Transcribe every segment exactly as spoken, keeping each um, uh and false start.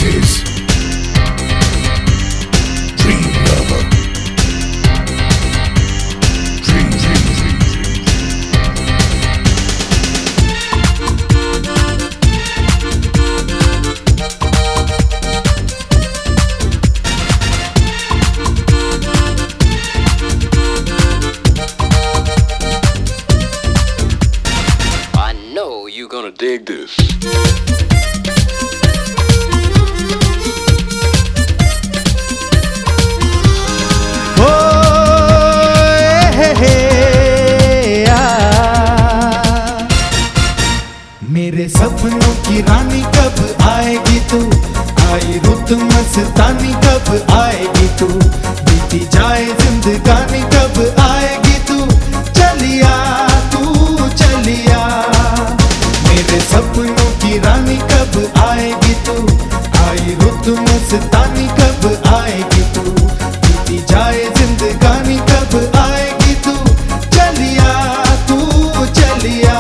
is Dream Lover. Dream, dream, dream, dream. I know you're gonna dig this. मेरे सपनों की रानी कब आएगी तू, आई रुत मस्तानी कब आएगी तू, बीती जाए जिंदगानी कब आएगी तू, चलिया तू चलिया। मेरे सपनों की रानी कब आएगी तू, आई रुत मस्तानी कब आएगी तू, बीती जाए जिंदगानी कब आएगी तू, चलिया तू चलिया।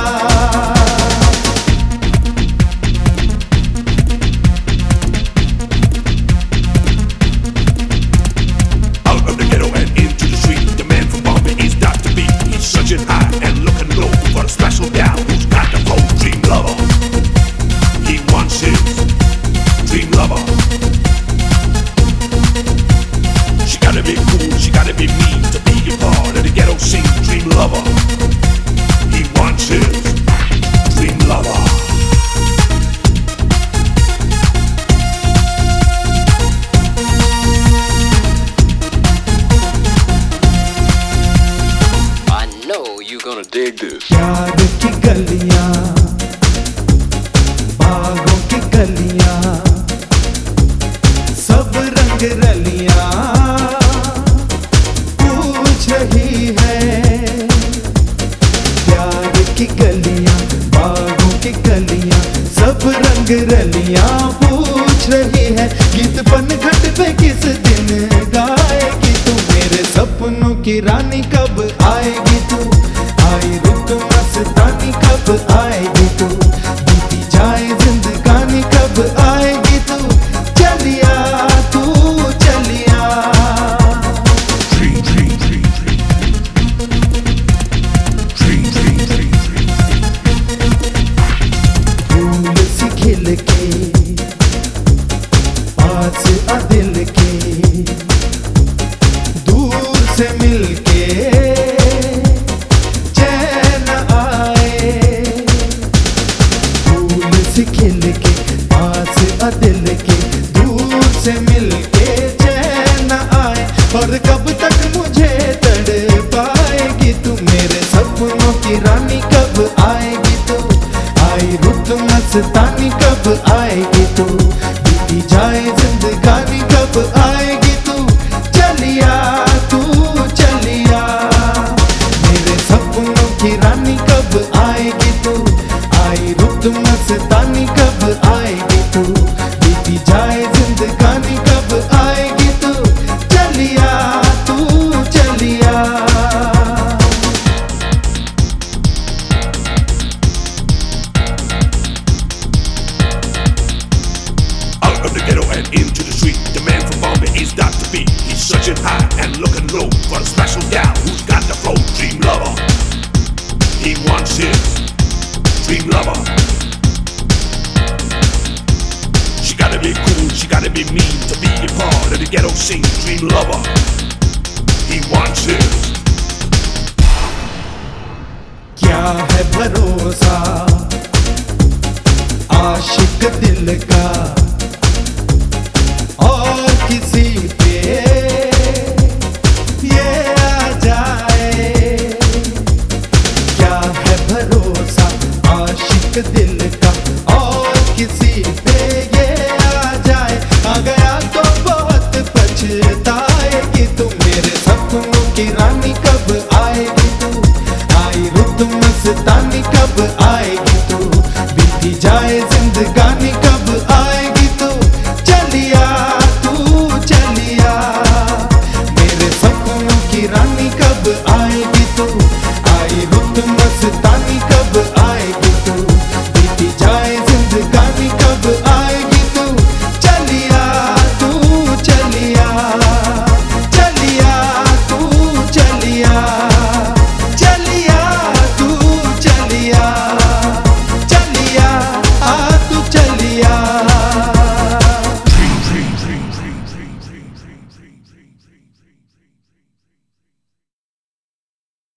Gonna dig this. प्यार की गलियां, बागों की गलियां, सब रंग रलियां पूछ रही है। प्यार की गलियां, बागों की गलियां, सब रंग रलियां पूछ रही है। गीत पनघट पे किस दिन गाएगी तू, मेरे सपनों की रानी कब आएगी तू, आई रुत मस्तानी कब आएगी तू, बीती जाए जिंदगानी कब आएगी तू, चलिया तू चलिया। Dream, dream, dream, dream. Dream, dream, dream, dream. फूल सी खिल के पास आ दिल के, दूर से मिल के खिल के, पास आ दिल के, दूर से मिल के चैन आए। और कब तक मुझे तड़ पाएगी तू, मेरे सपनों की रानी कब आएगी तू, आई रुत मस्तानी कब आएगी तू, बीती जाए जिंदगानी कब आएगी तू, चलिया तू चलिया। मेरे सपनों की रानी कब आएगी तू, आई रुत मस्तानी कब आएगी तू, बीती जाए जिंदगानी कब आएगी तू, चलिया तू चलिया। Out of the ghetto and into the street, the man from Bombay is Doctor B. He's searching high and looking low for a special gal who's got the flow. Dream lover, he wants his dream lover. She gotta be cool, she gotta be mean to be a part of the ghetto scene. Dream lover, he wants his. क्या है भरोसा आशिक दिल का और किसी पे ये आ जाए, क्या है भरोसा आशिक दिल का और किसी पे ये आ जाए। आ गया तो बहुत पछताएगी तू, मेरे सपनों की रानी कब आएगी तू, आई रुत मस्तानी कब आएगी तू, बीती जाए जिंदगानी कब आएगी तू, चलिया तू चलिया। मेरे सपनों की रानी कब आएगी तू, आई रुत मस्तानी